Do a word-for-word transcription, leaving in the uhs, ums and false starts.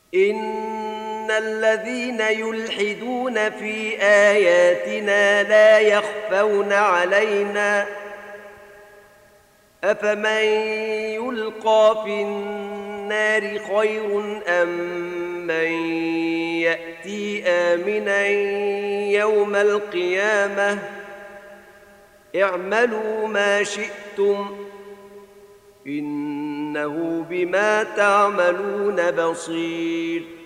إن الذين يلحدون في آياتنا لا يخفون علينا أفمن يلقى في النار خير أم من يأتي آمنا يوم القيامة اعملوا ما شئتم إنه بما تعملون بصير